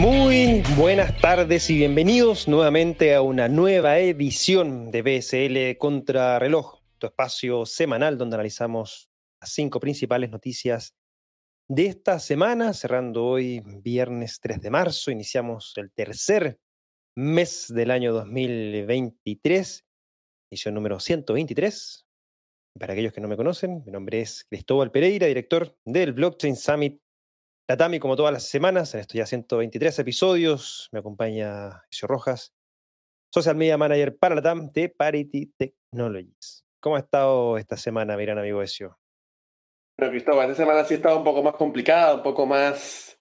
Muy buenas tardes y bienvenidos nuevamente a una nueva edición de BSL Contrarreloj, tu espacio semanal donde analizamos las 5 principales noticias de esta semana, cerrando hoy viernes 3 de marzo. Iniciamos el tercer mes del año 2023, edición número 123. Para aquellos que no me conocen, mi nombre es Cristóbal Pereira, director del Blockchain Summit Latam, y como todas las semanas, en estos ya 123 episodios, me acompaña Ezio Rojas, Social Media Manager para Latam de Parity Technologies. ¿Cómo ha estado esta semana, mi gran amigo Ezio? Bueno, Cristóbal, esta semana sí estaba un poco más complicada, un poco más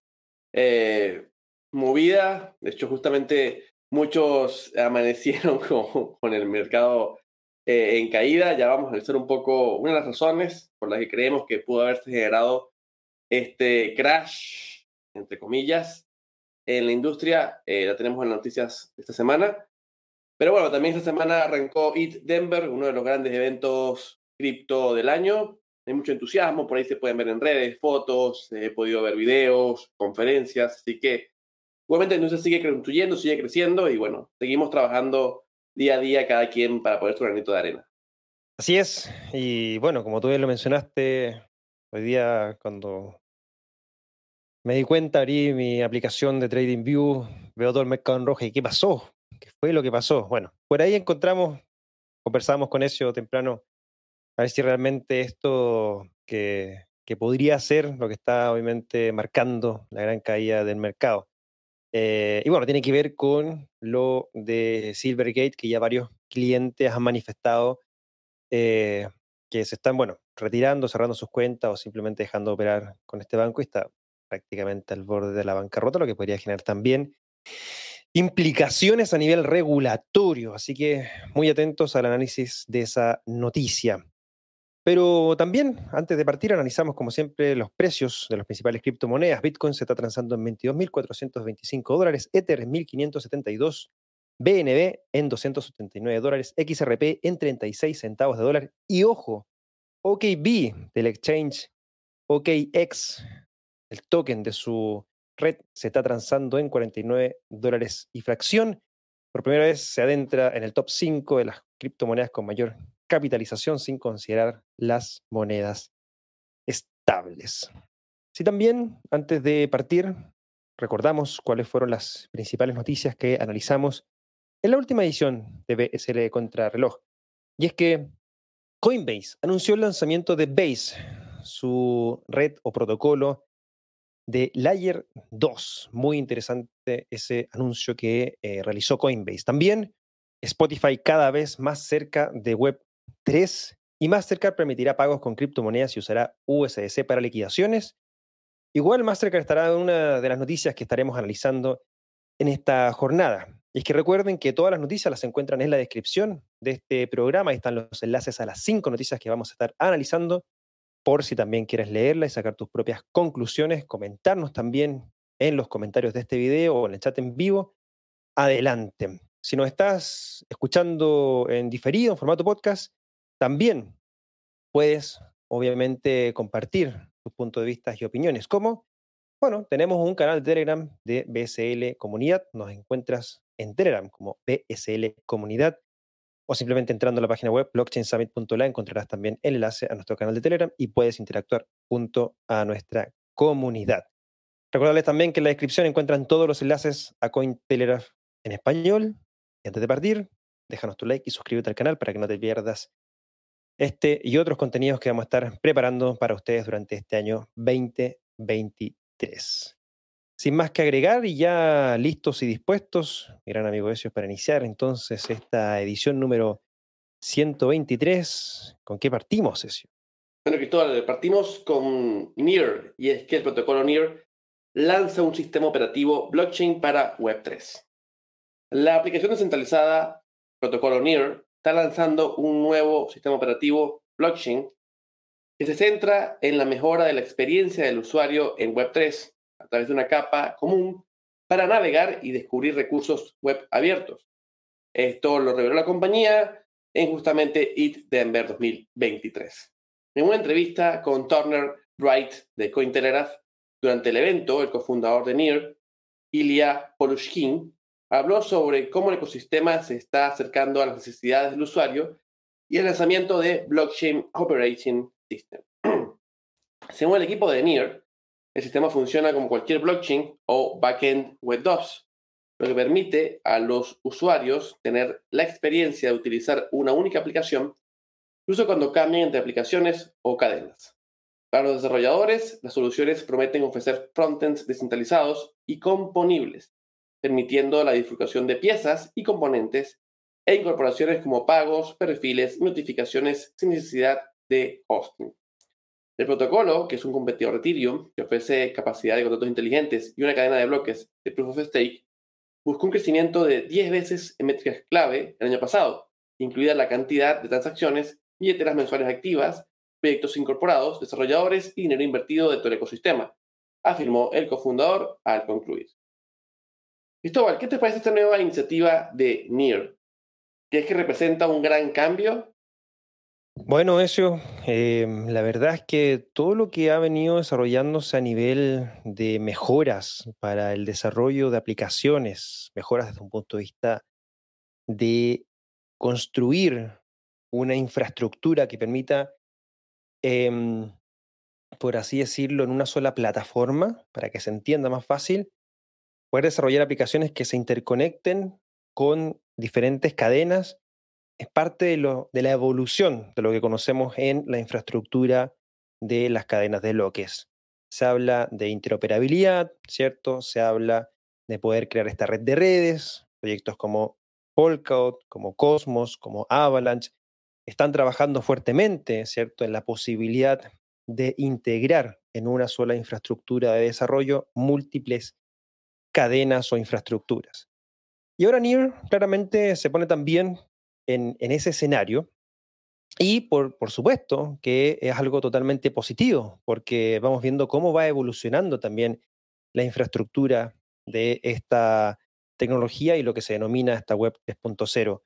movida. De hecho, justamente muchos amanecieron con el mercado en caída. Ya vamos a analizar un poco una de las razones por las que creemos que pudo haberse generado este crash, entre comillas, en la industria. La tenemos en las noticias de esta semana. Pero bueno, también esta semana arrancó ETH Denver, uno de los grandes eventos cripto del año. Hay mucho entusiasmo, por ahí se pueden ver en redes, fotos, he podido ver videos, conferencias, así que igualmente la industria sigue construyendo, sigue creciendo y bueno, seguimos trabajando día a día cada quien para poner su granito de arena. Así es, y bueno, como tú bien lo mencionaste, hoy día cuando me di cuenta, abrí mi aplicación de TradingView, veo todo el mercado en rojo y ¿qué pasó? ¿Qué fue lo que pasó? Bueno, por ahí conversamos con Ezio temprano, a ver si realmente esto que podría ser lo que está obviamente marcando la gran caída del mercado. Y bueno, tiene que ver con lo de Silvergate, que ya varios clientes han manifestado eh, que se están, bueno, retirando, cerrando sus cuentas o simplemente dejando de operar con este banco, y está prácticamente al borde de la bancarrota, lo que podría generar también implicaciones a nivel regulatorio. Así que muy atentos al análisis de esa noticia. Pero también, antes de partir, analizamos como siempre los precios de las principales criptomonedas. Bitcoin se está transando en $22.425, Ether en 1.572, BNB en $279, XRP en 36 centavos de dólar. Y ojo, OKB del exchange OKX, el token de su red, se está transando en $49 y fracción. Por primera vez se adentra en el top 5 de las criptomonedas con mayor capitalización sin considerar las monedas estables. Sí, también, antes de partir, recordamos cuáles fueron las principales noticias que analizamos en la última edición de BSL Contrarreloj. Y es que Coinbase anunció el lanzamiento de Base, su red o protocolo de Layer 2. Muy interesante ese anuncio que realizó Coinbase. También Spotify cada vez más cerca de Web 3 y Mastercard permitirá pagos con criptomonedas y usará USDC para liquidaciones. Igual Mastercard estará en una de las noticias que estaremos analizando en esta jornada. Y es que recuerden que todas las noticias las encuentran en la descripción de este programa. Ahí están los enlaces a las 5 noticias que vamos a estar analizando, por si también quieres leerla y sacar tus propias conclusiones, comentarnos también en los comentarios de este video o en el chat en vivo. Adelante. Si nos estás escuchando en diferido, en formato podcast, también puedes, obviamente, compartir tus puntos de vista y opiniones. ¿Cómo? Bueno, tenemos un canal de Telegram de BSL Comunidad. Nos encuentras en Telegram como BSL Comunidad, o simplemente entrando a la página web blockchainsummit.la encontrarás también el enlace a nuestro canal de Telegram y puedes interactuar junto a nuestra comunidad. Recordarles también que en la descripción encuentran todos los enlaces a Cointelegraph en español. Y antes de partir, déjanos tu like y suscríbete al canal para que no te pierdas este y otros contenidos que vamos a estar preparando para ustedes durante este año 2023. Sin más que agregar y ya listos y dispuestos, mi gran amigo Ezio, para iniciar entonces esta edición número 123. ¿Con qué partimos, Ezio? Bueno, Cristóbal, partimos con NEAR, y es que el protocolo NEAR lanza un sistema operativo blockchain para Web3. La aplicación descentralizada protocolo NEAR está lanzando un nuevo sistema operativo blockchain que se centra en la mejora de la experiencia del usuario en Web3 a través de una capa común para navegar y descubrir recursos web abiertos. Esto lo reveló la compañía en justamente ETH Denver 2023. En una entrevista con Turner Wright de Cointelegraph durante el evento, el cofundador de NEAR Ilya Polushkin, habló sobre cómo el ecosistema se está acercando a las necesidades del usuario y el lanzamiento de Blockchain Operating System. Según el equipo de Near, el sistema funciona como cualquier blockchain o backend web DOS, lo que permite a los usuarios tener la experiencia de utilizar una única aplicación, incluso cuando cambian entre aplicaciones o cadenas. Para los desarrolladores, las soluciones prometen ofrecer frontends descentralizados y componibles, permitiendo la dislocación de piezas y componentes e incorporaciones como pagos, perfiles y notificaciones sin necesidad de hosting. El protocolo, que es un competidor de Ethereum, que ofrece capacidad de contratos inteligentes y una cadena de bloques de Proof of Stake, buscó un crecimiento de 10 veces en métricas clave el año pasado, incluida la cantidad de transacciones, billeteras mensuales activas, proyectos incorporados, desarrolladores y dinero invertido dentro del ecosistema, afirmó el cofundador al concluir. Cristóbal, ¿qué te parece esta nueva iniciativa de Near? ¿Crees que representa un gran cambio? Bueno, eso, la verdad es que todo lo que ha venido desarrollándose a nivel de mejoras para el desarrollo de aplicaciones, mejoras desde un punto de vista de construir una infraestructura que permita, em, por así decirlo, en una sola plataforma, para que se entienda más fácil, poder desarrollar aplicaciones que se interconecten con diferentes cadenas, es parte de la evolución de lo que conocemos en la infraestructura de las cadenas de bloques. Se habla de interoperabilidad, ¿cierto? Se habla de poder crear esta red de redes, proyectos como Polkadot, como Cosmos, como Avalanche, están trabajando fuertemente, ¿cierto?, en la posibilidad de integrar en una sola infraestructura de desarrollo múltiples cadenas o infraestructuras. Y ahora Near claramente se pone también en ese escenario y por supuesto que es algo totalmente positivo porque vamos viendo cómo va evolucionando también la infraestructura de esta tecnología y lo que se denomina esta web 3.0.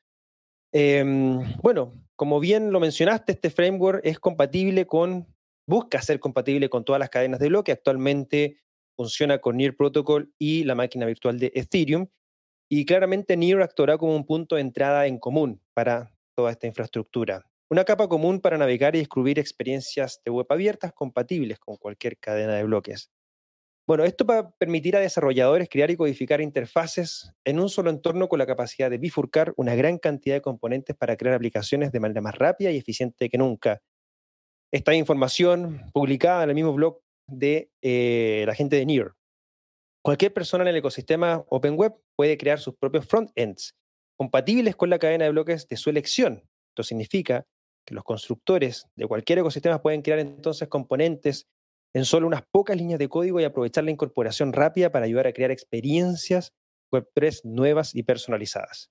Bueno, como bien lo mencionaste, este framework es compatible busca ser compatible con todas las cadenas de bloque. Actualmente funciona con Near Protocol y la máquina virtual de Ethereum. Y claramente Near actuará como un punto de entrada en común para toda esta infraestructura. Una capa común para navegar y descubrir experiencias de web abiertas compatibles con cualquier cadena de bloques. Bueno, esto va a permitir a desarrolladores crear y codificar interfaces en un solo entorno con la capacidad de bifurcar una gran cantidad de componentes para crear aplicaciones de manera más rápida y eficiente que nunca. Esta información publicada en el mismo blog de la gente de Near. Cualquier persona en el ecosistema Open Web puede crear sus propios frontends compatibles con la cadena de bloques de su elección. Esto significa que los constructores de cualquier ecosistema pueden crear entonces componentes en solo unas pocas líneas de código y aprovechar la incorporación rápida para ayudar a crear experiencias Web3 nuevas y personalizadas.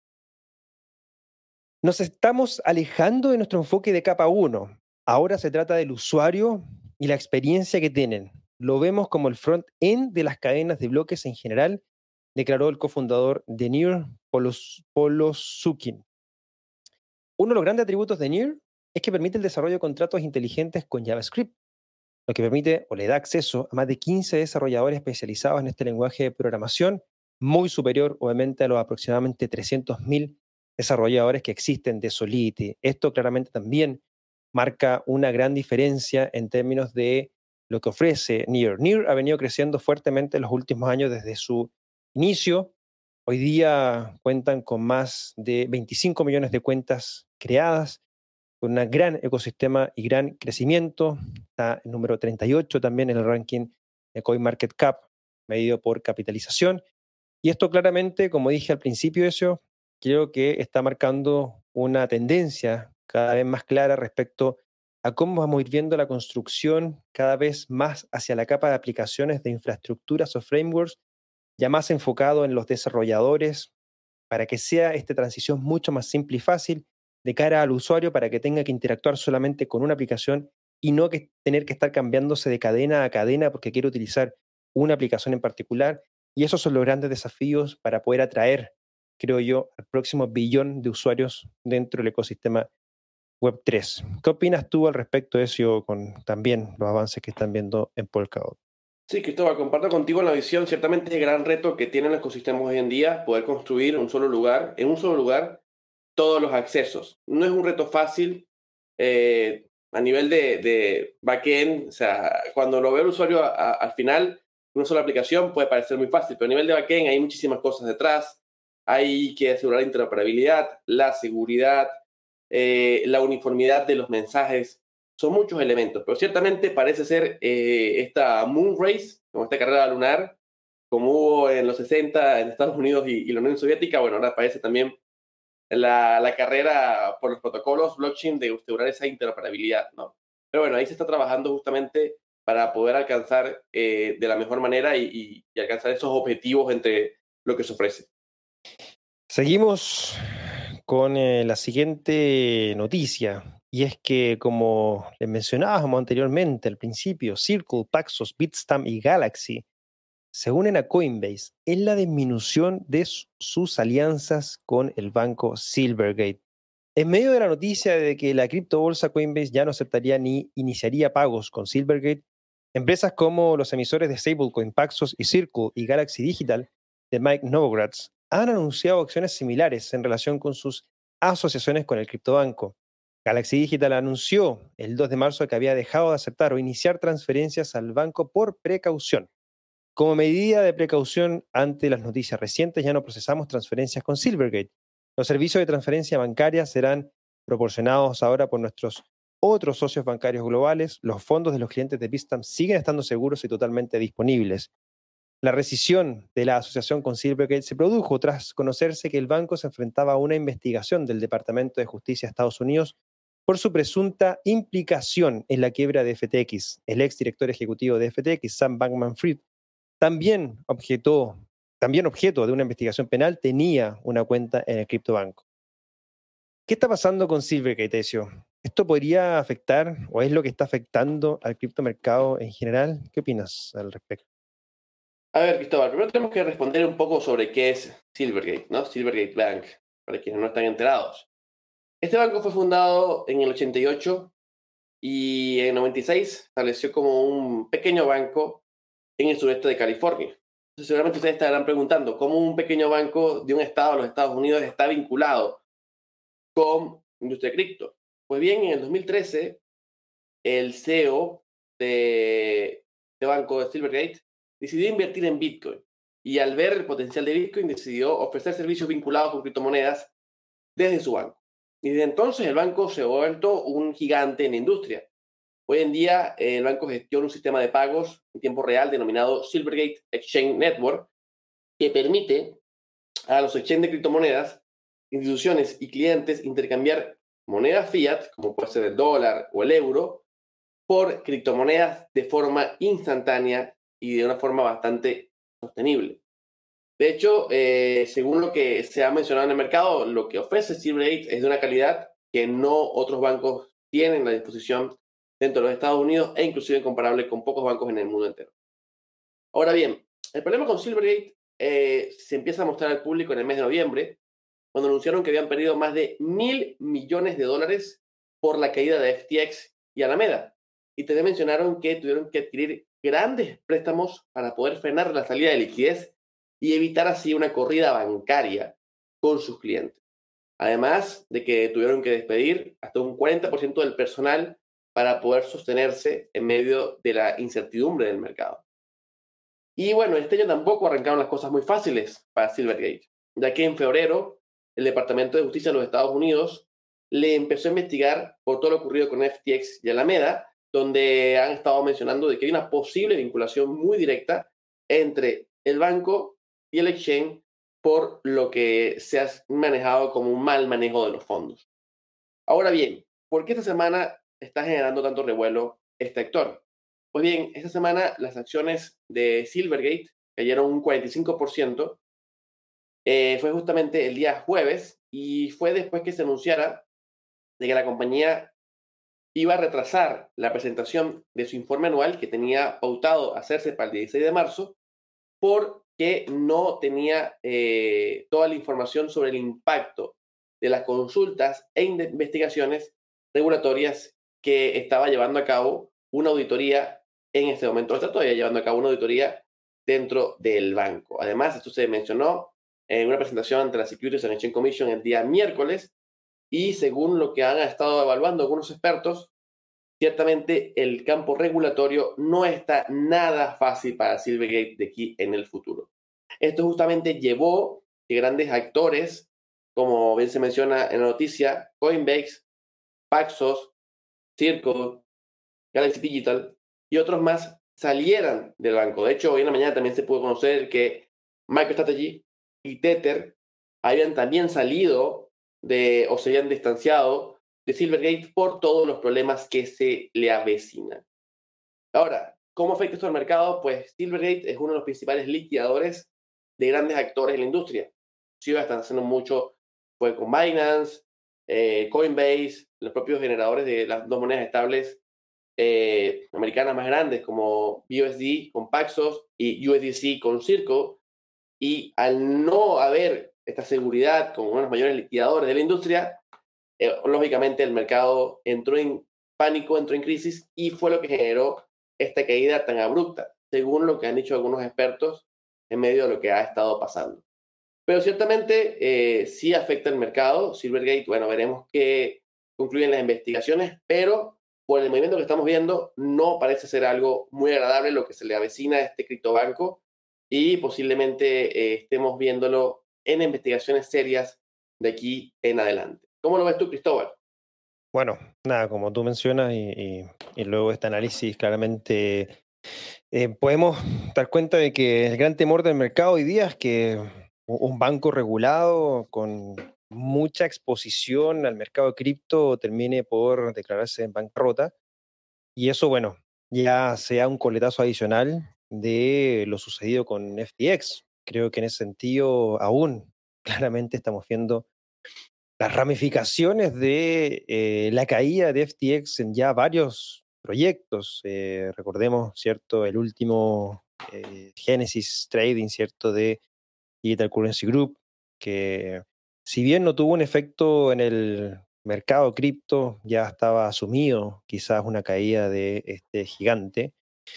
Nos estamos alejando de nuestro enfoque de capa 1. Ahora se trata del usuario y la experiencia que tienen. Lo vemos como el front-end de las cadenas de bloques en general, declaró el cofundador de Near, Polosukin. Uno de los grandes atributos de Near es que permite el desarrollo de contratos inteligentes con JavaScript, lo que permite o le da acceso a más de 15 desarrolladores especializados en este lenguaje de programación, muy superior obviamente a los aproximadamente 300.000 desarrolladores que existen de Solidity. Esto claramente también marca una gran diferencia en términos de lo que ofrece Near. Near ha venido creciendo fuertemente en los últimos años desde su inicio. Hoy día cuentan con más de 25 millones de cuentas creadas, con un gran ecosistema y gran crecimiento. Está el número 38 también en el ranking de CoinMarketCap, medido por capitalización. Y esto claramente, como dije al principio, eso creo que está marcando una tendencia cada vez más clara respecto a cómo vamos a ir viendo la construcción cada vez más hacia la capa de aplicaciones de infraestructuras o frameworks, ya más enfocado en los desarrolladores, para que sea esta transición mucho más simple y fácil de cara al usuario, para que tenga que interactuar solamente con una aplicación y no que tener que estar cambiándose de cadena a cadena porque quiere utilizar una aplicación en particular. Y esos son los grandes desafíos para poder atraer, creo yo, al próximo billón de usuarios dentro del ecosistema Web3. ¿Qué opinas tú al respecto de eso con también los avances que están viendo en Polkadot? Sí, Cristóbal, comparto contigo la visión. Ciertamente es el gran reto que tienen los ecosistemas hoy en día, poder construir en un solo lugar, todos los accesos. No es un reto fácil a nivel de backend. O sea, cuando lo ve el usuario al final, una sola aplicación puede parecer muy fácil, pero a nivel de backend hay muchísimas cosas detrás. Hay que asegurar la interoperabilidad, la seguridad, la uniformidad de los mensajes. Son muchos elementos, pero ciertamente parece ser esta Moon Race, como esta carrera lunar, como hubo en los 60 en Estados Unidos y la Unión Soviética. Bueno, ahora parece también la carrera por los protocolos blockchain de asegurar esa interoperabilidad, ¿no? Pero bueno, ahí se está trabajando justamente para poder alcanzar de la mejor manera y alcanzar esos objetivos entre lo que se ofrece. Seguimos con la siguiente noticia, y es que, como les mencionábamos anteriormente al principio, Circle, Paxos, Bitstamp y Galaxy se unen a Coinbase en la disminución de sus alianzas con el banco Silvergate. En medio de la noticia de que la criptobolsa Coinbase ya no aceptaría ni iniciaría pagos con Silvergate, empresas como los emisores de Stablecoin, Paxos y Circle y Galaxy Digital de Mike Novogratz han anunciado acciones similares en relación con sus asociaciones con el criptobanco. Galaxy Digital anunció el 2 de marzo que había dejado de aceptar o iniciar transferencias al banco por precaución. Como medida de precaución ante las noticias recientes, ya no procesamos transferencias con Silvergate. Los servicios de transferencia bancaria serán proporcionados ahora por nuestros otros socios bancarios globales. Los fondos de los clientes de Bitstamp siguen estando seguros y totalmente disponibles. La rescisión de la asociación con Silvergate se produjo tras conocerse que el banco se enfrentaba a una investigación del Departamento de Justicia de Estados Unidos por su presunta implicación en la quiebra de FTX. El exdirector ejecutivo de FTX, Sam Bankman-Fried, también objeto de una investigación penal, tenía una cuenta en el criptobanco. ¿Qué está pasando con Silvergate, Ezio? ¿Esto podría afectar o es lo que está afectando al criptomercado en general? ¿Qué opinas al respecto? A ver, Cristóbal, primero tenemos que responder un poco sobre qué es Silvergate, ¿no? Silvergate Bank, para quienes no están enterados. Este banco fue fundado en el 88 y en el 96 estableció como un pequeño banco en el sureste de California. Entonces, seguramente ustedes estarán preguntando cómo un pequeño banco de un estado de los Estados Unidos está vinculado con industria cripto. Pues bien, en el 2013, el CEO de banco de Silvergate decidió invertir en Bitcoin y al ver el potencial de Bitcoin decidió ofrecer servicios vinculados con criptomonedas desde su banco. Y desde entonces el banco se ha vuelto un gigante en la industria. Hoy en día el banco gestiona un sistema de pagos en tiempo real denominado Silvergate Exchange Network que permite a los exchanges de criptomonedas, instituciones y clientes intercambiar moneda fiat, como puede ser el dólar o el euro, por criptomonedas de forma instantánea y de una forma bastante sostenible. De hecho, según lo que se ha mencionado en el mercado, lo que ofrece Silvergate es de una calidad que no otros bancos tienen a disposición dentro de los Estados Unidos e inclusive comparable con pocos bancos en el mundo entero. Ahora bien, el problema con Silvergate se empieza a mostrar al público en el mes de noviembre, cuando anunciaron que habían perdido más de $1.000 millones por la caída de FTX y Alameda. Y también mencionaron que tuvieron que adquirir grandes préstamos para poder frenar la salida de liquidez y evitar así una corrida bancaria con sus clientes. Además de que tuvieron que despedir hasta un 40% del personal para poder sostenerse en medio de la incertidumbre del mercado. Y bueno, este año tampoco arrancaron las cosas muy fáciles para Silvergate, ya que en febrero el Departamento de Justicia de los Estados Unidos le empezó a investigar por todo lo ocurrido con FTX y Alameda, donde han estado mencionando de que hay una posible vinculación muy directa entre el banco y el exchange por lo que se ha manejado como un mal manejo de los fondos. Ahora bien, ¿por qué esta semana está generando tanto revuelo este actor? Pues bien, esta semana las acciones de Silvergate cayeron un 45%. Fue justamente el día jueves y fue después que se anunciara de que la compañía iba a retrasar la presentación de su informe anual que tenía pautado hacerse para el 16 de marzo porque no tenía toda la información sobre el impacto de las consultas e investigaciones regulatorias que estaba llevando a cabo una auditoría en este momento. Está todavía llevando a cabo una auditoría dentro del banco. Además, esto se mencionó en una presentación ante la Securities and Exchange Commission el día miércoles, y según lo que han estado evaluando algunos expertos, ciertamente el campo regulatorio no está nada fácil para Silvergate de aquí en el futuro. Esto justamente llevó que grandes actores, como bien se menciona en la noticia, Coinbase, Paxos, Circle, Galaxy Digital y otros más salieran del banco. De hecho, hoy en la mañana también se pudo conocer que MicroStrategy y Tether habían también salido o se habían distanciado de Silvergate por todos los problemas que se le avecinan. Ahora, ¿cómo afecta esto al mercado? Pues Silvergate es uno de los principales liquidadores de grandes actores en la industria. Sí, están haciendo mucho pues, con Binance, Coinbase, los propios generadores de las dos monedas estables americanas más grandes como BUSD con Paxos y USDC con Circle. Y al no haber esta seguridad con uno de los mayores liquidadores de la industria, lógicamente el mercado entró en pánico, entró en crisis y fue lo que generó esta caída tan abrupta, según lo que han dicho algunos expertos en medio de lo que ha estado pasando. Pero ciertamente sí afecta el mercado. Silvergate, bueno, veremos qué concluyen las investigaciones, pero por el movimiento que estamos viendo, no parece ser algo muy agradable lo que se le avecina a este criptobanco, y posiblemente estemos viéndolo en investigaciones serias de aquí en adelante. ¿Cómo lo ves tú, Cristóbal? Bueno, nada, como tú mencionas, y luego este análisis, claramente podemos dar cuenta de que el gran temor del mercado hoy día es que un banco regulado con mucha exposición al mercado de cripto termine por declararse en bancarrota. Y eso, bueno, ya sea un coletazo adicional de lo sucedido con FTX. Creo que en ese sentido aún claramente estamos viendo las ramificaciones de la caída de FTX en ya varios proyectos. Recordemos, ¿cierto? El último Genesis Trading, ¿cierto? De Digital Currency Group, que si bien no tuvo un efecto en el mercado cripto, ya estaba asumido quizás una caída de este gigante.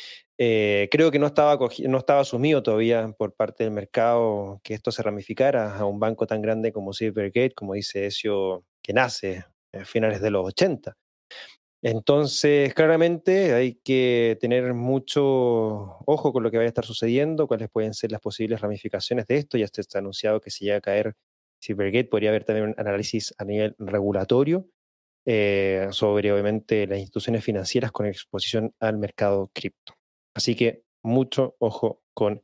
Creo que no estaba asumido todavía por parte del mercado que esto se ramificara a un banco tan grande como Silvergate, como dice Ezio, que nace a finales de los 80. Entonces, claramente hay que tener mucho ojo con lo que vaya a estar sucediendo, cuáles pueden ser las posibles ramificaciones de esto. Ya está anunciado que si llega a caer Silvergate, podría haber también un análisis a nivel regulatorio sobre, obviamente, las instituciones financieras con exposición al mercado cripto. Así que mucho ojo con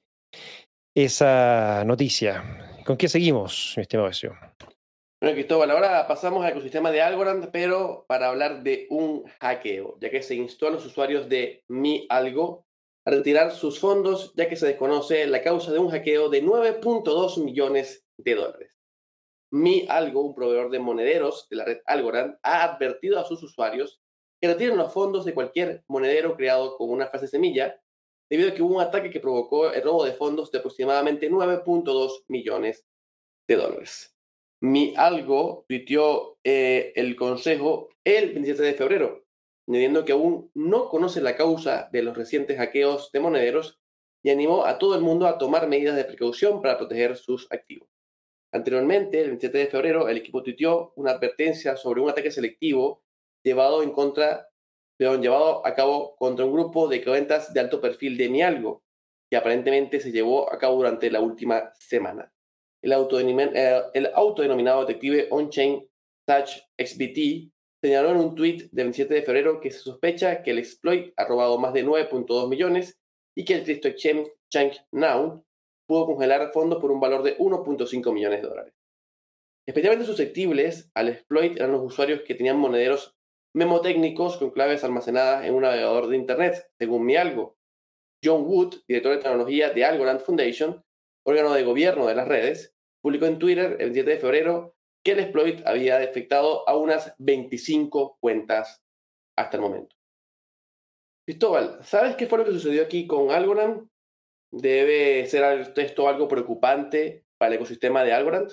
esa noticia. ¿Con qué seguimos, mi estimado Ezio? Bueno, Cristóbal, ahora pasamos al ecosistema de Algorand, pero para hablar de un hackeo, ya que se instó a los usuarios de Mi Algo a retirar sus fondos, ya que se desconoce la causa de un hackeo de 9.2 millones de dólares. Mi Algo, un proveedor de monederos de la red Algorand, ha advertido a sus usuarios que retiren los fondos de cualquier monedero creado con una frase semilla, debido a que hubo un ataque que provocó el robo de fondos de aproximadamente 9.2 millones de dólares. Mi Algo tuiteó el consejo el 27 de febrero, añadiendo que aún no conoce la causa de los recientes hackeos de monederos y animó a todo el mundo a tomar medidas de precaución para proteger sus activos. Anteriormente, el 27 de febrero, el equipo tuiteó una advertencia sobre un ataque selectivo llevado llevado a cabo contra un grupo de cuentas de alto perfil de Mi Algo, que aparentemente se llevó a cabo durante la última semana. El autodenominado detective on-chain Touch XBT señaló en un tweet del 27 de febrero que se sospecha que el exploit ha robado más de 9.2 millones y que el Crypto Exchange Now pudo congelar fondos por un valor de 1.5 millones de dólares. Especialmente susceptibles al exploit eran los usuarios que tenían monederos memotécnicos con claves almacenadas en un navegador de Internet, según Mi Algo. John Wood, director de tecnología de Algorand Foundation, órgano de gobierno de las redes, publicó en Twitter el 7 de febrero que el exploit había afectado a unas 25 cuentas hasta el momento. Cristóbal, ¿sabes qué fue lo que sucedió aquí con Algorand? ¿Debe ser esto algo preocupante para el ecosistema de Algorand?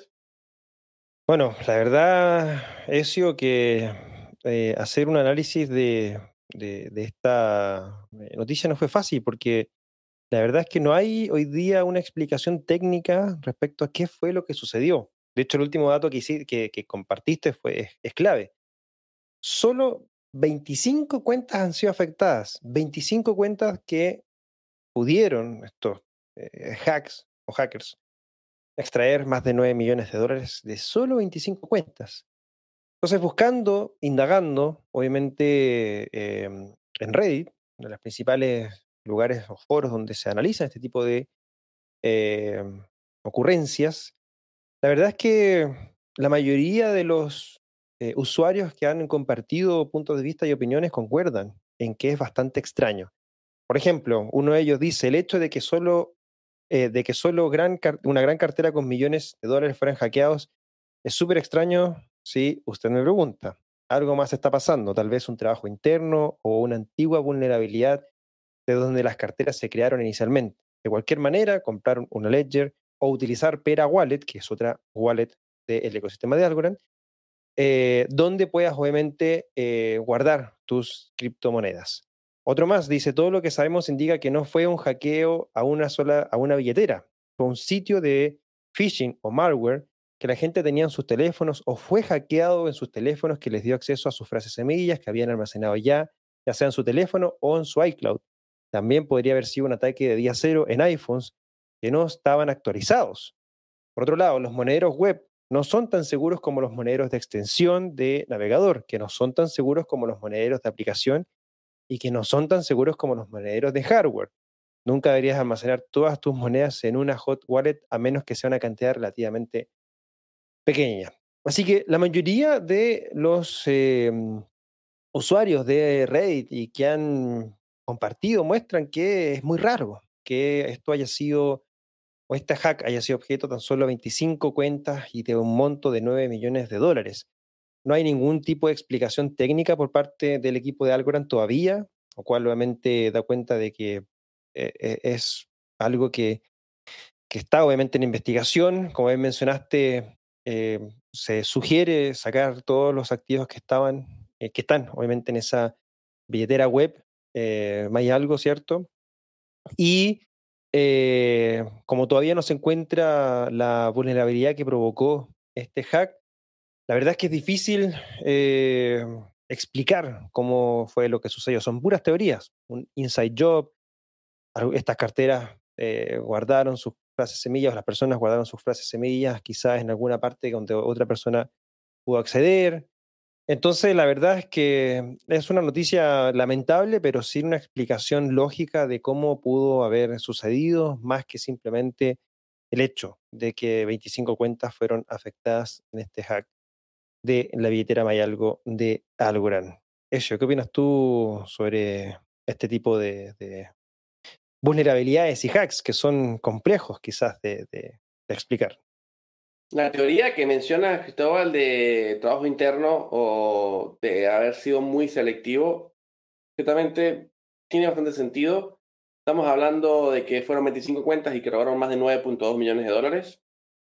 Bueno, la verdad, Ezio, que hacer un análisis de esta noticia no fue fácil, porque la verdad es que no hay hoy día una explicación técnica respecto a qué fue lo que sucedió. De hecho, el último dato que compartiste es clave. Solo 25 cuentas han sido afectadas, 25 cuentas que pudieron estos hacks o hackers extraer más de 9 millones de dólares de solo 25 cuentas. Entonces, buscando, indagando, obviamente en Reddit, uno de los principales lugares o foros donde se analizan este tipo de eh, ocurrencias, la verdad es que la mayoría de los usuarios que han compartido puntos de vista y opiniones concuerdan en que es bastante extraño. Por ejemplo, uno de ellos dice, el hecho de que solo una gran cartera con millones de dólares fueran hackeados es súper extraño si usted me pregunta. Algo más está pasando, tal vez un trabajo interno o una antigua vulnerabilidad de donde las carteras se crearon inicialmente. De cualquier manera, comprar una Ledger o utilizar Pera Wallet, que es otra wallet del ecosistema de Algorand, donde puedas obviamente guardar tus criptomonedas. Otro más dice, todo lo que sabemos indica que no fue un hackeo a una billetera, fue un sitio de phishing o malware que la gente tenía en sus teléfonos o fue hackeado en sus teléfonos que les dio acceso a sus frases semillas que habían almacenado ya sea en su teléfono o en su iCloud. También podría haber sido un ataque de día cero en iPhones que no estaban actualizados. Por otro lado, los monederos web no son tan seguros como los monederos de extensión de navegador, que no son tan seguros como los monederos de aplicación y que no son tan seguros como los monederos de hardware. Nunca deberías almacenar todas tus monedas en una hot wallet a menos que sea una cantidad relativamente pequeña. Así que la mayoría de los usuarios de Reddit y que han compartido muestran que es muy raro que esto haya sido o este hack haya sido objeto tan solo 25 cuentas y de un monto de 9 millones de dólares. No hay ningún tipo de explicación técnica por parte del equipo de Algorand todavía, lo cual obviamente da cuenta de que es algo que está obviamente en investigación. Como bien mencionaste, se sugiere sacar todos los activos que están obviamente en esa billetera web, más algo, ¿cierto? Y como todavía no se encuentra la vulnerabilidad que provocó este hack, la verdad es que es difícil explicar cómo fue lo que sucedió. Son puras teorías, un inside job. Estas carteras guardaron sus frases semillas, o las personas guardaron sus frases semillas, quizás en alguna parte donde otra persona pudo acceder. Entonces, la verdad es que es una noticia lamentable, pero sin una explicación lógica de cómo pudo haber sucedido, más que simplemente el hecho de que 25 cuentas fueron afectadas en este hack de la billetera Mayalgo de Algorand. Eso, ¿qué opinas tú sobre este tipo de vulnerabilidades y hacks que son complejos quizás de explicar? La teoría que menciona Cristóbal de trabajo interno o de haber sido muy selectivo, ciertamente tiene bastante sentido. Estamos hablando de que fueron 25 cuentas y que robaron más de 9.2 millones de dólares.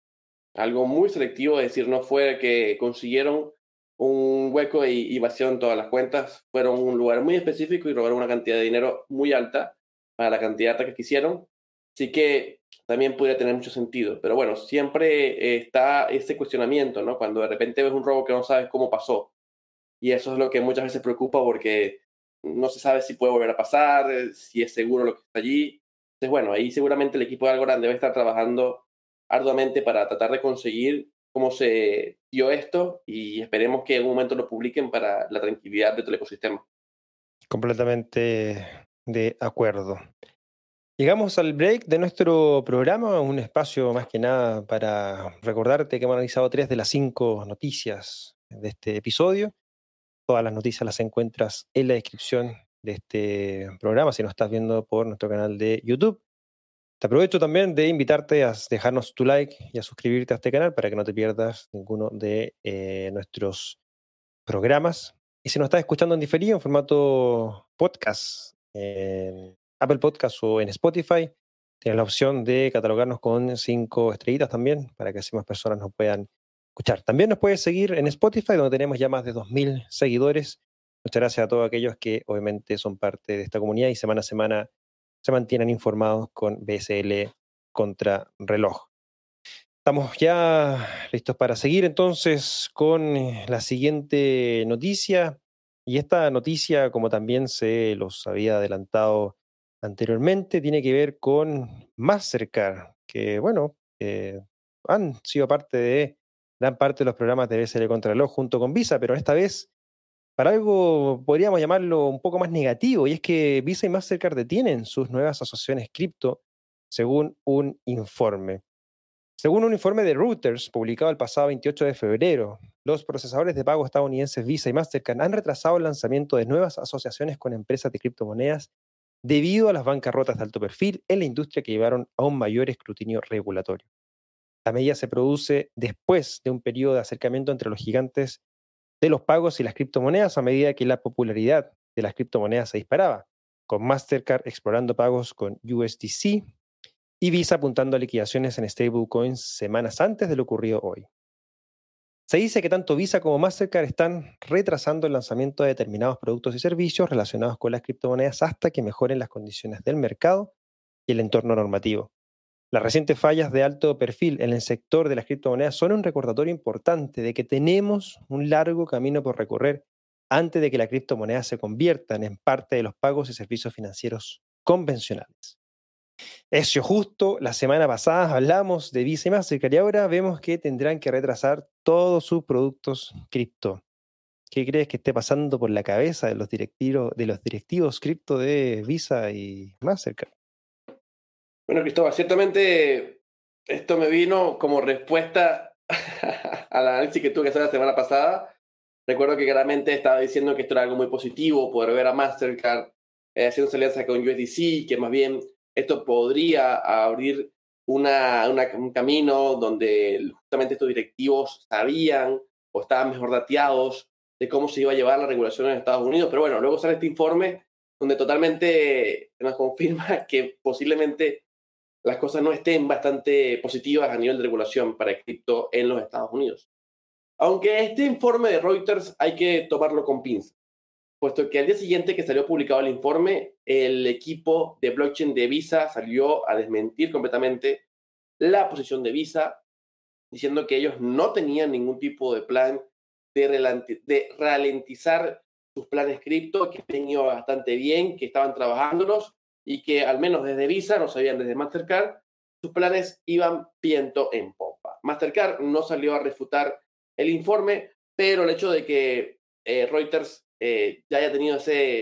Algo muy selectivo, es decir, no fue que consiguieron un hueco y vaciaron todas las cuentas. Fueron a un lugar muy específico y robaron una cantidad de dinero muy alta para la cantidad de ataques que hicieron. Así que también podría tener mucho sentido. Pero bueno, siempre está ese cuestionamiento, ¿no? Cuando de repente ves un robo que no sabes cómo pasó. Y eso es lo que muchas veces preocupa porque no se sabe si puede volver a pasar, si es seguro lo que está allí. Entonces, bueno, ahí seguramente el equipo de Algorand debe estar trabajando arduamente para tratar de conseguir cómo se dio esto y esperemos que en un momento lo publiquen para la tranquilidad de todo el ecosistema. Completamente de acuerdo. Llegamos al break de nuestro programa, un espacio más que nada para recordarte que hemos analizado 3 de las 5 noticias de este episodio. Todas las noticias las encuentras en la descripción de este programa si nos estás viendo por nuestro canal de YouTube. Te aprovecho también de invitarte a dejarnos tu like y a suscribirte a este canal para que no te pierdas ninguno de nuestros programas. Y si nos estás escuchando en diferido, en formato podcast, en Apple Podcast o en Spotify, tienes la opción de catalogarnos con 5 estrellitas también para que así más personas nos puedan escuchar. También nos puedes seguir en Spotify, donde tenemos ya más de 2000 seguidores Muchas gracias a todos aquellos que obviamente son parte de esta comunidad y semana a semana se mantienen informados con BSL Contrarreloj. Estamos ya listos para seguir entonces con la siguiente noticia. Y esta noticia, como también se los había adelantado anteriormente, tiene que ver con Mastercard, que bueno, han sido parte de gran parte de los programas de BSL Contrarreloj junto con Visa, pero esta vez para algo podríamos llamarlo un poco más negativo, y es que Visa y Mastercard detienen sus nuevas asociaciones cripto según un informe. Según un informe de Reuters publicado el pasado 28 de febrero, los procesadores de pago estadounidenses Visa y Mastercard han retrasado el lanzamiento de nuevas asociaciones con empresas de criptomonedas debido a las bancarrotas de alto perfil en la industria que llevaron a un mayor escrutinio regulatorio. La medida se produce después de un periodo de acercamiento entre los gigantes de los pagos y las criptomonedas a medida que la popularidad de las criptomonedas se disparaba, con Mastercard explorando pagos con USDC y Visa apuntando a liquidaciones en stablecoins semanas antes de lo ocurrido hoy. Se dice que tanto Visa como Mastercard están retrasando el lanzamiento de determinados productos y servicios relacionados con las criptomonedas hasta que mejoren las condiciones del mercado y el entorno normativo. Las recientes fallas de alto perfil en el sector de las criptomonedas son un recordatorio importante de que tenemos un largo camino por recorrer antes de que las criptomonedas se conviertan en parte de los pagos y servicios financieros convencionales. Eso justo, la semana pasada hablamos de Visa y Mastercard y ahora vemos que tendrán que retrasar todos sus productos cripto. ¿Qué crees que esté pasando por la cabeza de los directivos cripto de Visa y Mastercard? Bueno, Cristóbal, ciertamente esto me vino como respuesta al análisis que tuve que hacer la semana pasada. Recuerdo que claramente estaba diciendo que esto era algo muy positivo, poder ver a Mastercard haciendo alianza con USDC, que más bien esto podría abrir un camino donde justamente estos directivos sabían o estaban mejor dateados de cómo se iba a llevar la regulación en Estados Unidos. Pero bueno, luego sale este informe donde totalmente nos confirma que posiblemente las cosas no estén bastante positivas a nivel de regulación para el cripto en los Estados Unidos. Aunque este informe de Reuters hay que tomarlo con pinzas, puesto que al día siguiente que salió publicado el informe, el equipo de blockchain de Visa salió a desmentir completamente la posición de Visa, diciendo que ellos no tenían ningún tipo de plan de ralentizar sus planes cripto, que habían ido bastante bien, que estaban trabajándolos y que al menos desde Visa, no sabían desde Mastercard, sus planes iban viento en popa. Mastercard no salió a refutar el informe, pero el hecho de que Reuters ya haya tenido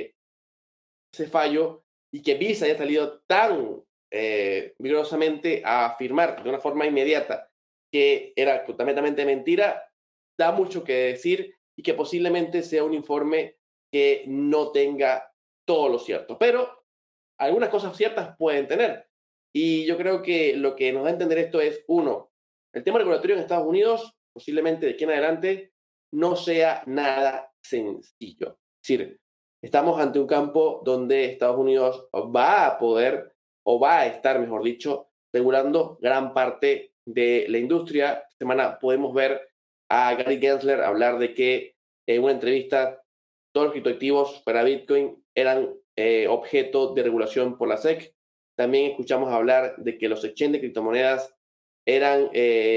ese fallo y que Visa haya salido tan vigorosamente a afirmar de una forma inmediata que era completamente mentira, da mucho que decir y que posiblemente sea un informe que no tenga todo lo cierto. Pero algunas cosas ciertas pueden tener. Y yo creo que lo que nos da a entender esto es, uno, el tema regulatorio en Estados Unidos, posiblemente de aquí en adelante, no sea nada sencillo. Es decir, estamos ante un campo donde Estados Unidos va a poder, o va a estar, mejor dicho, regulando gran parte de la industria. Esta semana podemos ver a Gary Gensler hablar de que en una entrevista todos los criptoactivos para Bitcoin eran objeto de regulación por la SEC. También escuchamos hablar de que los exchanges de criptomonedas eran,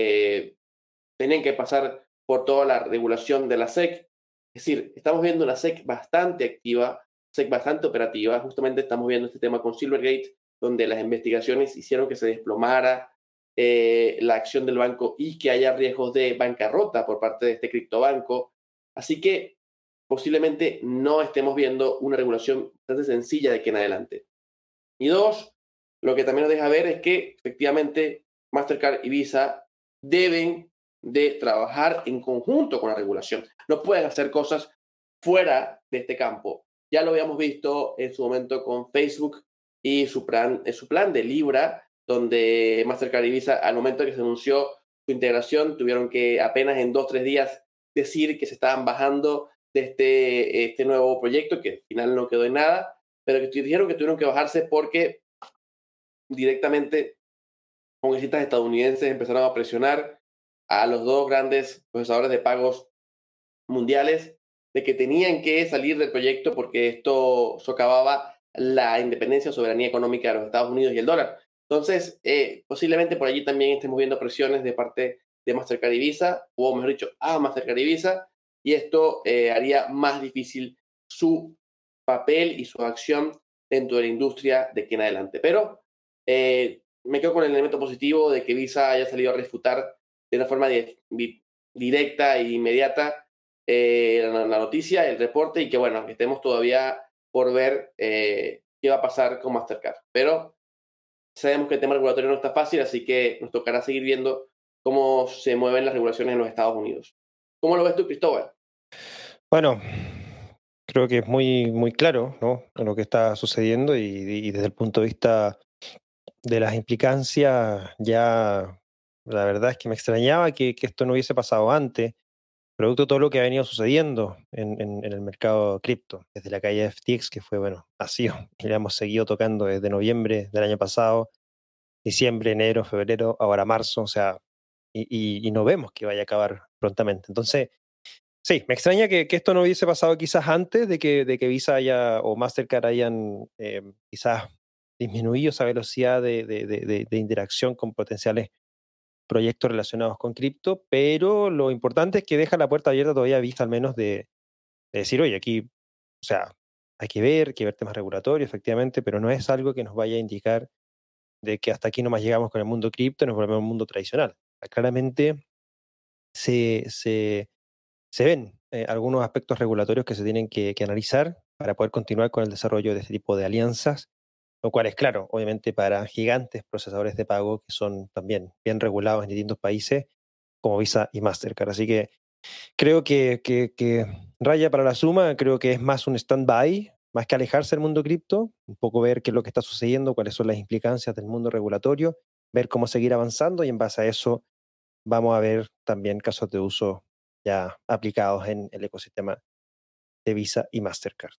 tenían que pasar por toda la regulación de la SEC. Es decir, estamos viendo una SEC bastante activa, SEC bastante operativa. Justamente estamos viendo este tema con Silvergate, donde las investigaciones hicieron que se desplomara la acción del banco y que haya riesgos de bancarrota por parte de este criptobanco. Así que posiblemente no estemos viendo una regulación bastante sencilla de aquí en adelante. Y dos, lo que también nos deja ver es que efectivamente Mastercard y Visa deben de trabajar en conjunto con la regulación. No pueden hacer cosas fuera de este campo. Ya lo habíamos visto en su momento con Facebook y su plan de Libra, donde Mastercard y Visa, al momento que se anunció su integración, tuvieron que apenas en 2 o 3 días decir que se estaban bajando de este nuevo proyecto, que al final no quedó en nada, pero que dijeron que tuvieron que bajarse porque directamente congresistas estadounidenses empezaron a presionar a los dos grandes procesadores de pagos mundiales de que tenían que salir del proyecto porque esto socavaba la independencia o soberanía económica de los Estados Unidos y el dólar. Entonces, posiblemente por allí también estemos viendo presiones de parte de Mastercard y Visa, o mejor dicho, a Mastercard y Visa, y esto haría más difícil su papel y su acción dentro de la industria de aquí en adelante. Pero me quedo con el elemento positivo de que Visa haya salido a refutar de una forma directa e inmediata la noticia, el reporte, y que bueno, que estemos todavía por ver qué va a pasar con Mastercard. Pero sabemos que el tema regulatorio no está fácil, así que nos tocará seguir viendo cómo se mueven las regulaciones en los Estados Unidos. ¿Cómo lo ves tú, Cristóbal? Bueno, creo que es muy, muy claro, ¿no?, lo que está sucediendo y desde el punto de vista de las implicancias, ya la verdad es que me extrañaba que esto no hubiese pasado antes, producto de todo lo que ha venido sucediendo en el mercado cripto, desde la caída de FTX, que fue, bueno, ha sido, y la hemos seguido tocando desde noviembre del año pasado, diciembre, enero, febrero, ahora marzo, o sea, y no vemos que vaya a acabar prontamente. Entonces, sí, me extraña que esto no hubiese pasado quizás antes de que Visa haya o Mastercard hayan quizás disminuido esa velocidad de interacción con potenciales proyectos relacionados con cripto, pero lo importante es que deja la puerta abierta todavía a Visa al menos de decir, oye, aquí, o sea, hay que ver temas regulatorios, efectivamente, pero no es algo que nos vaya a indicar de que hasta aquí nomás llegamos con el mundo cripto y nos volvemos un mundo tradicional. Claramente se, se, se ven algunos aspectos regulatorios que se tienen que analizar para poder continuar con el desarrollo de este tipo de alianzas, lo cual es claro, obviamente para gigantes procesadores de pago que son también bien regulados en distintos países, como Visa y Mastercard. Así que creo que raya para la suma, creo que es más un stand-by, más que alejarse del mundo cripto, un poco ver qué es lo que está sucediendo, cuáles son las implicancias del mundo regulatorio, ver cómo seguir avanzando y en base a eso vamos a ver también casos de uso ya aplicados en el ecosistema de Visa y Mastercard.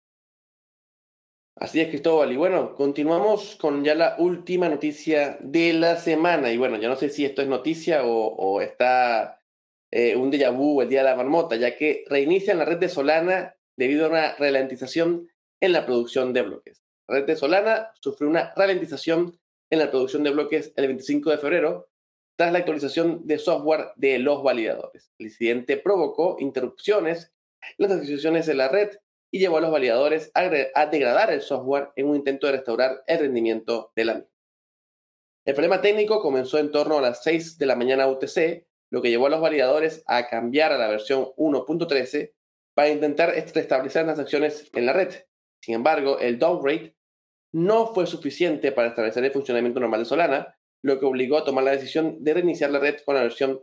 Así es, Cristóbal. Y bueno, continuamos con ya la última noticia de la semana. Y bueno, yo no sé si esto es noticia o está un déjà vu el día de la marmota, ya que reinician la red de Solana debido a una ralentización en la producción de bloques. La red de Solana sufrió una ralentización en la producción de bloques el 25 de febrero tras la actualización de software de los validadores. El incidente provocó interrupciones en las transacciones en la red y llevó a los validadores a degradar el software en un intento de restaurar el rendimiento de la misma. El problema técnico comenzó en torno a las 6 de la mañana UTC, lo que llevó a los validadores a cambiar a la versión 1.13 para intentar restablecer las acciones en la red. Sin embargo, el downgrade no fue suficiente para establecer el funcionamiento normal de Solana, lo que obligó a tomar la decisión de reiniciar la red con la versión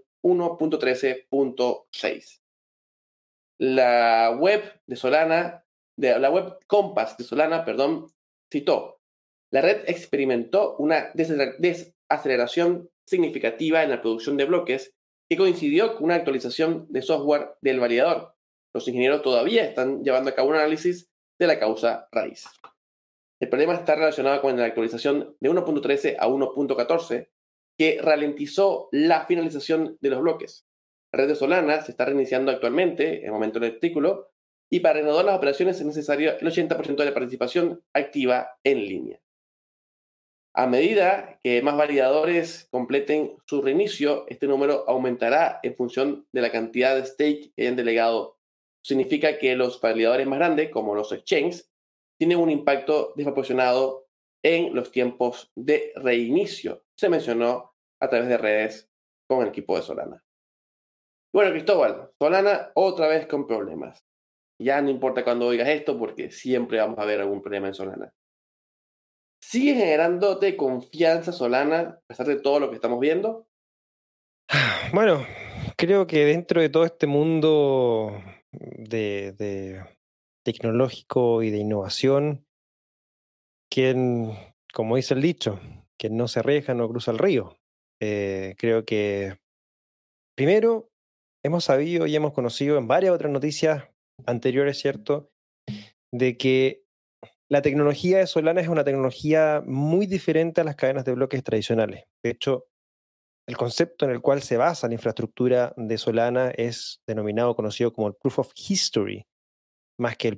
1.13.6. La web de Solana, la web Compass de Solana, perdón, citó: la red experimentó una desaceleración significativa en la producción de bloques que coincidió con una actualización de software del validador. Los ingenieros todavía están llevando a cabo un análisis de la causa raíz. El problema está relacionado con la actualización de 1.13 a 1.14, que ralentizó la finalización de los bloques. La red de Solana se está reiniciando actualmente, en el momento del artículo, y para reanudar las operaciones es necesario el 80% de la participación activa en línea. A medida que más validadores completen su reinicio, este número aumentará en función de la cantidad de stake que hayan delegado. Significa que los validadores más grandes, como los exchanges, tienen un impacto desproporcionado en los tiempos de reinicio. Se mencionó a través de redes con el equipo de Solana. Bueno, Cristóbal, Solana otra vez con problemas. Ya no importa cuando oigas esto porque siempre vamos a ver algún problema en Solana. ¿Sigue generándote confianza Solana a pesar de todo lo que estamos viendo? Bueno, creo que dentro de todo este mundo de tecnológico y de innovación, quien, como dice el dicho, quien no se arriesga no cruza el río. Creo que primero hemos sabido y hemos conocido en varias otras noticias anteriores, ¿cierto?, de que la tecnología de Solana es una tecnología muy diferente a las cadenas de bloques tradicionales. De hecho, el concepto en el cual se basa la infraestructura de Solana es denominado, conocido como el Proof of History, más que el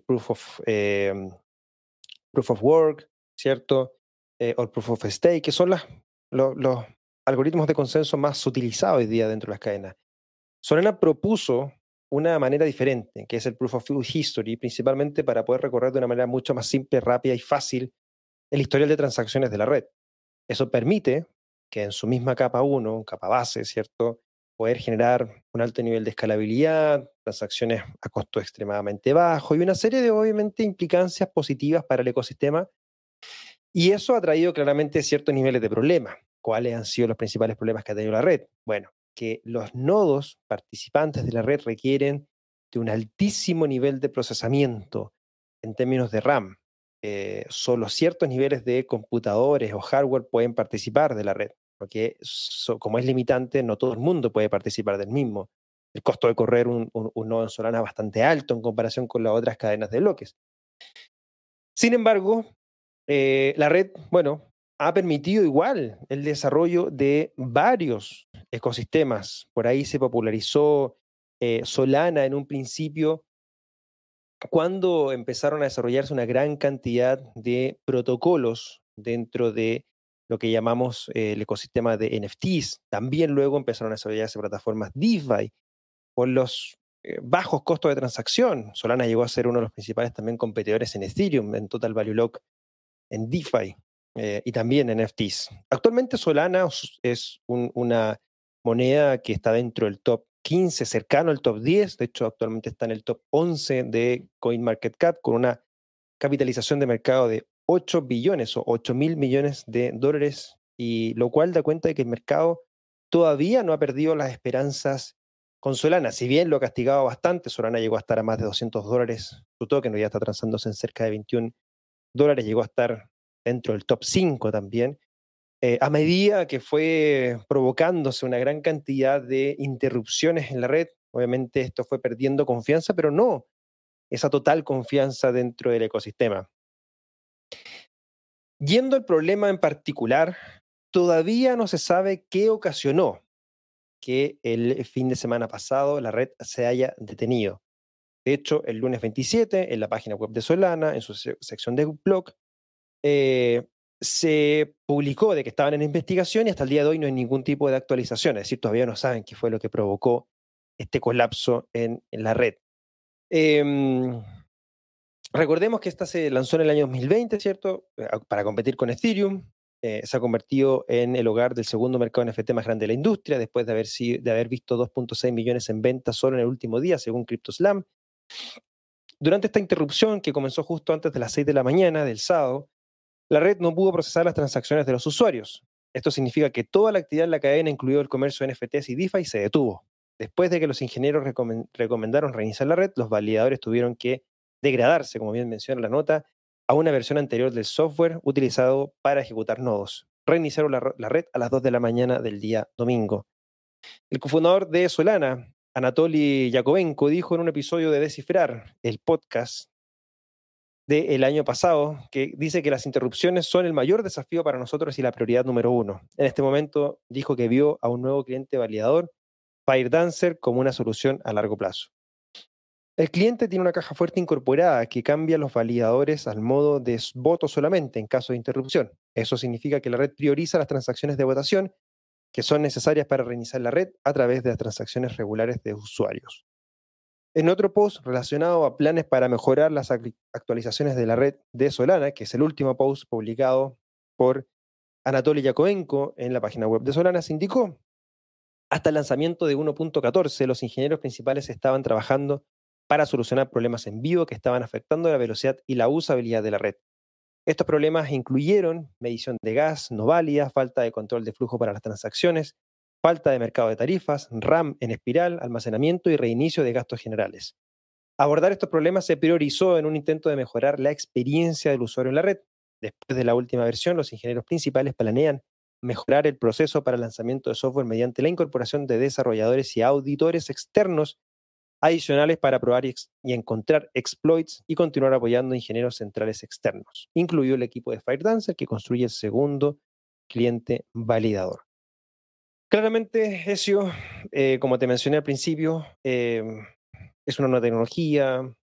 proof of work, ¿cierto? O el proof of stake, que son los algoritmos de consenso más utilizados hoy día dentro de las cadenas. Solana propuso una manera diferente, que es el proof of history, principalmente para poder recorrer de una manera mucho más simple, rápida y fácil el historial de transacciones de la red. Eso permite que en su misma capa 1, capa base, ¿cierto? Poder generar un alto nivel de escalabilidad, transacciones a costo extremadamente bajo y una serie de, obviamente, implicancias positivas para el ecosistema. Y eso ha traído claramente ciertos niveles de problemas. ¿Cuáles han sido los principales problemas que ha tenido la red? Bueno, que los nodos participantes de la red requieren de un altísimo nivel de procesamiento en términos de RAM. Solo ciertos niveles de computadores o hardware pueden participar de la red, porque como es limitante, no todo el mundo puede participar del mismo. El costo de correr un nodo en Solana es bastante alto en comparación con las otras cadenas de bloques. Sin embargo, la red, bueno, ha permitido igual el desarrollo de varios ecosistemas. Por ahí se popularizó Solana en un principio cuando empezaron a desarrollarse una gran cantidad de protocolos dentro de lo que llamamos el ecosistema de NFTs. También luego empezaron a desarrollarse plataformas DeFi por los bajos costos de transacción. Solana llegó a ser uno de los principales también competidores en Ethereum, en Total Value Lock, en DeFi y también en NFTs. Actualmente Solana es una moneda que está dentro del top 15, cercano al top 10. De hecho, actualmente está en el top 11 de CoinMarketCap con una capitalización de mercado de 8 billones o 8.000 millones de dólares, y lo cual da cuenta de que el mercado todavía no ha perdido las esperanzas con Solana. Si bien lo ha castigado bastante, Solana llegó a estar a más de $200. Su token hoy ya está transándose en cerca de $21, llegó a estar dentro del top 5 también. A medida que fue provocándose una gran cantidad de interrupciones en la red, obviamente esto fue perdiendo confianza, pero no esa total confianza dentro del ecosistema. Yendo al problema en particular, todavía no se sabe qué ocasionó que el fin de semana pasado la red se haya detenido. De hecho, el lunes 27, en la página web de Solana, en su sección de blog, se publicó de que estaban en investigación y hasta el día de hoy no hay ningún tipo de actualización. Es decir, todavía no saben qué fue lo que provocó este colapso en la red. Recordemos que esta se lanzó en el año 2020, ¿cierto? Para competir con Ethereum. Se ha convertido en el hogar del segundo mercado NFT más grande de la industria, después de haber visto 2.6 millones en ventas solo en el último día, según CryptoSlam. Durante esta interrupción, que comenzó justo antes de las 6 de la mañana del sábado, la red no pudo procesar las transacciones de los usuarios. Esto significa que toda la actividad en la cadena, incluido el comercio de NFTs y DeFi, se detuvo. Después de que los ingenieros recomendaron reiniciar la red, los validadores tuvieron que degradarse, como bien menciona la nota, a una versión anterior del software utilizado para ejecutar nodos. Reiniciaron la red a las 2 de la mañana del día domingo. El cofundador de Solana, Anatoly Yakovenko, dijo en un episodio de Descifrar, el podcast del año pasado, que dice que las interrupciones son el mayor desafío para nosotros y la prioridad número uno. En este momento dijo que vio a un nuevo cliente validador, FireDancer, como una solución a largo plazo. El cliente tiene una caja fuerte incorporada que cambia los validadores al modo de voto solamente en caso de interrupción. Eso significa que la red prioriza las transacciones de votación que son necesarias para reiniciar la red a través de las transacciones regulares de usuarios. En otro post relacionado a planes para mejorar las actualizaciones de la red de Solana, que es el último post publicado por Anatoly Yakovenko en la página web de Solana, se indicó: hasta el lanzamiento de 1.14, los ingenieros principales estaban trabajando para solucionar problemas en vivo que estaban afectando la velocidad y la usabilidad de la red. Estos problemas incluyeron medición de gas no válida, falta de control de flujo para las transacciones, falta de mercado de tarifas, RAM en espiral, almacenamiento y reinicio de gastos generales. Abordar estos problemas se priorizó en un intento de mejorar la experiencia del usuario en la red. Después de la última versión, los ingenieros principales planean mejorar el proceso para el lanzamiento de software mediante la incorporación de desarrolladores y auditores externos adicionales para probar y encontrar exploits y continuar apoyando a ingenieros centrales externos, incluido el equipo de FireDancer que construye el segundo cliente validador. Claramente, Ezio, como te mencioné al principio, es una nueva tecnología,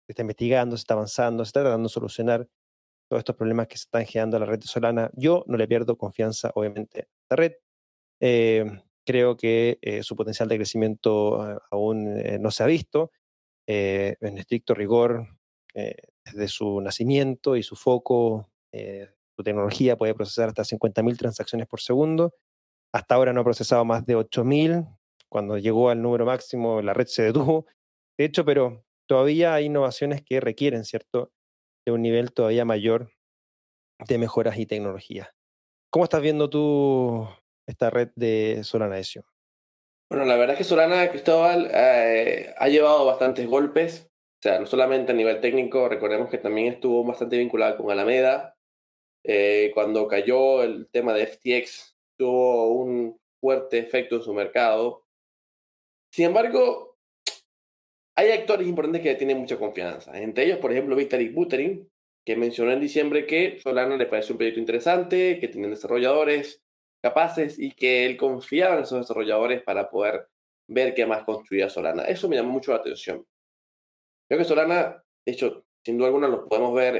se está investigando, se está avanzando, se está tratando de solucionar todos estos problemas que se están generando en la red de Solana. Yo no le pierdo confianza, obviamente, a esta red. Creo que su potencial de crecimiento aún no se ha visto. En estricto rigor, desde su nacimiento y su foco, su tecnología puede procesar hasta 50.000 transacciones por segundo. Hasta ahora no ha procesado más de 8.000. Cuando llegó al número máximo, la red se detuvo. De hecho, pero todavía hay innovaciones que requieren, ¿cierto?, de un nivel todavía mayor de mejoras y tecnología. ¿Cómo estás viendo tú esta red de Solana, Ezio? Bueno, la verdad es que Solana, Cristóbal, ha llevado bastantes golpes. O sea, no solamente a nivel técnico, recordemos que también estuvo bastante vinculada con Alameda. Cuando cayó el tema de FTX, tuvo un fuerte efecto en su mercado. Sin embargo, hay actores importantes que le tienen mucha confianza. Entre ellos, por ejemplo, Vitalik Buterin, que mencionó en diciembre que Solana le parece un proyecto interesante, que tienen desarrolladores capaces y que él confiaba en esos desarrolladores para poder ver qué más construía Solana. Eso me llamó mucho la atención. Creo que Solana, de hecho, sin duda alguna los podemos ver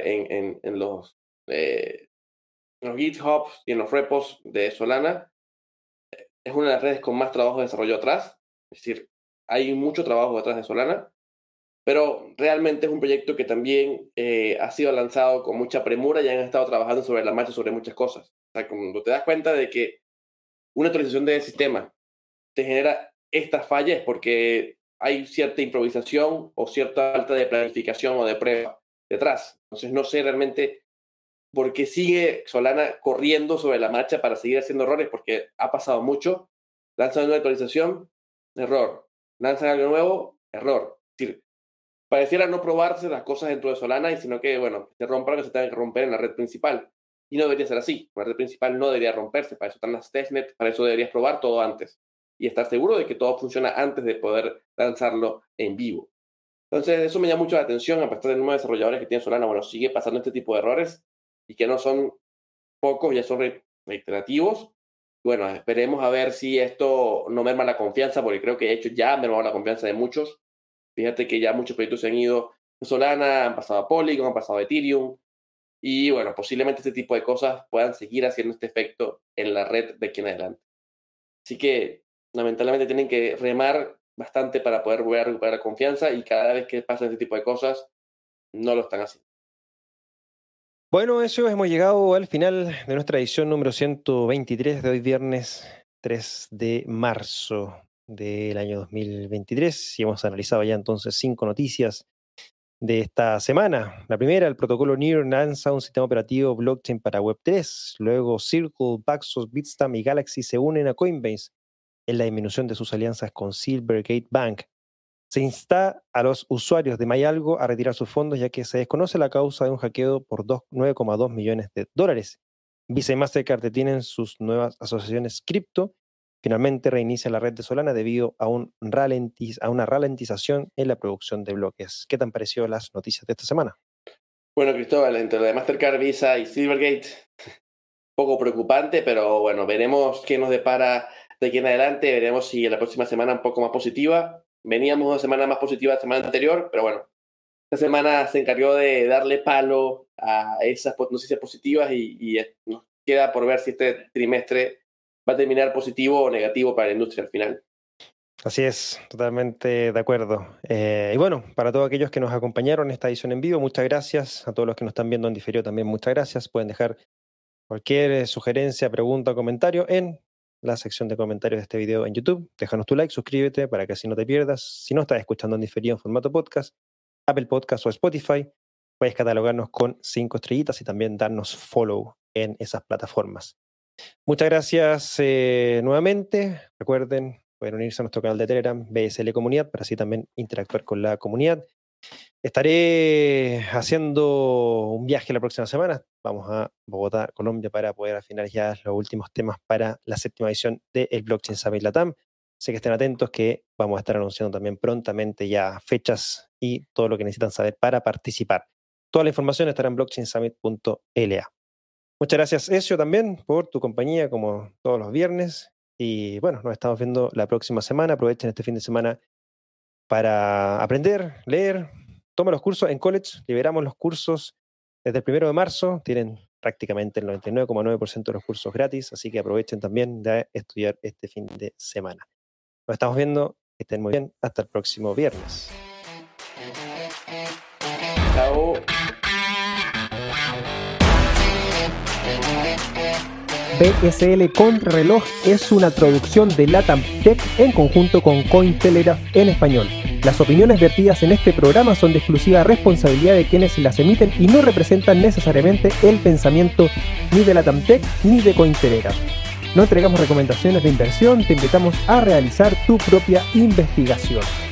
eh, en los GitHubs y en los repos de Solana. Es una de las redes con más trabajo de desarrollo atrás. Es decir, hay mucho trabajo detrás de Solana. Pero realmente es un proyecto que también ha sido lanzado con mucha premura y han estado trabajando sobre la marcha sobre muchas cosas. O sea, cuando te das cuenta de que una actualización del sistema te genera esta falla es porque hay cierta improvisación o cierta falta de planificación o de prueba detrás. Entonces no sé realmente por qué sigue Solana corriendo sobre la marcha para seguir haciendo errores, porque ha pasado mucho. Lanzan una actualización, error. Lanzan algo nuevo, error. Es decir, pareciera no probarse las cosas dentro de Solana, y sino que, bueno, se rompan que se tengan que romper en la red principal. Y no debería ser así. La red principal no debería romperse. Para eso están las testnet, para eso deberías probar todo antes. Y estar seguro de que todo funciona antes de poder lanzarlo en vivo. Entonces, eso me llama mucho la atención, a pesar del número de desarrolladores que tiene Solana. Bueno, sigue pasando este tipo de errores y que no son pocos, ya son reiterativos. Bueno, esperemos a ver si esto no merma la confianza, porque creo que de hecho ya ha mermado la confianza de muchos. Fíjate que ya muchos proyectos se han ido de Solana, han pasado a Polygon, han pasado a Ethereum. Y bueno, posiblemente este tipo de cosas puedan seguir haciendo este efecto en la red de aquí en adelante. Así que lamentablemente tienen que remar bastante para poder volver a recuperar la confianza, y cada vez que pasan este tipo de cosas no lo están haciendo. Bueno, eso hemos llegado al final de nuestra edición número 123 de hoy viernes 3 de marzo del año 2023 y hemos analizado ya entonces 5 noticias de esta semana. La primera, el protocolo Near lanza un sistema operativo blockchain para Web3. Luego Circle, Paxos, Bitstamp y Galaxy se unen a Coinbase en la disminución de sus alianzas con Silvergate Bank. Se insta a los usuarios de MyAlgo a retirar sus fondos, ya que se desconoce la causa de un hackeo por 9,2 millones de dólares. Visa y Mastercard detienen sus nuevas asociaciones cripto. Finalmente reinicia la red de Solana debido a una ralentización en la producción de bloques. ¿Qué te han parecido las noticias de esta semana? Bueno, Cristóbal, entre lo de Mastercard, Visa y Silvergate, poco preocupante, pero bueno, veremos qué nos depara de aquí en adelante. Veremos si la próxima semana un poco más positiva. Veníamos una semana más positiva la semana anterior, pero bueno, esta semana se encargó de darle palo a esas noticias positivas, y nos queda por ver si este trimestre va a terminar positivo o negativo para la industria al final. Así es, totalmente de acuerdo. Y bueno, para todos aquellos que nos acompañaron en esta edición en vivo, muchas gracias. A todos los que nos están viendo en diferido también, muchas gracias. Pueden dejar cualquier sugerencia, pregunta o comentario en la sección de comentarios de este video en YouTube. Déjanos tu like, suscríbete para que así no te pierdas. Si no estás escuchando en diferido en formato podcast, Apple Podcast o Spotify, puedes catalogarnos con 5 estrellitas y también darnos follow en esas plataformas. Muchas gracias nuevamente. Recuerden, pueden unirse a nuestro canal de Telegram, BSL Comunidad, para así también interactuar con la comunidad. Estaré haciendo un viaje la próxima semana. Vamos a Bogotá, Colombia, para poder afinar ya los últimos temas para la 7ª edición del Blockchain Summit Latam. Sé que estén atentos, que vamos a estar anunciando también prontamente ya fechas y todo lo que necesitan saber para participar. Toda la información estará en blockchainsummit.la. Muchas gracias, Ezio, también por tu compañía, como todos los viernes. Y bueno, nos estamos viendo la próxima semana. Aprovechen este fin de semana para aprender, leer, tome los cursos en college. Liberamos los cursos desde el 1 de marzo. Tienen prácticamente el 99,9% de los cursos gratis, así que aprovechen también de estudiar este fin de semana. Nos estamos viendo, que estén muy bien, hasta el próximo viernes. Chao. BSL Contrarreloj es una traducción de LATAM Tech en conjunto con Cointelegraph en español. Las opiniones vertidas en este programa son de exclusiva responsabilidad de quienes las emiten y no representan necesariamente el pensamiento ni de LATAM Tech ni de Cointelegraph. No entregamos recomendaciones de inversión, te invitamos a realizar tu propia investigación.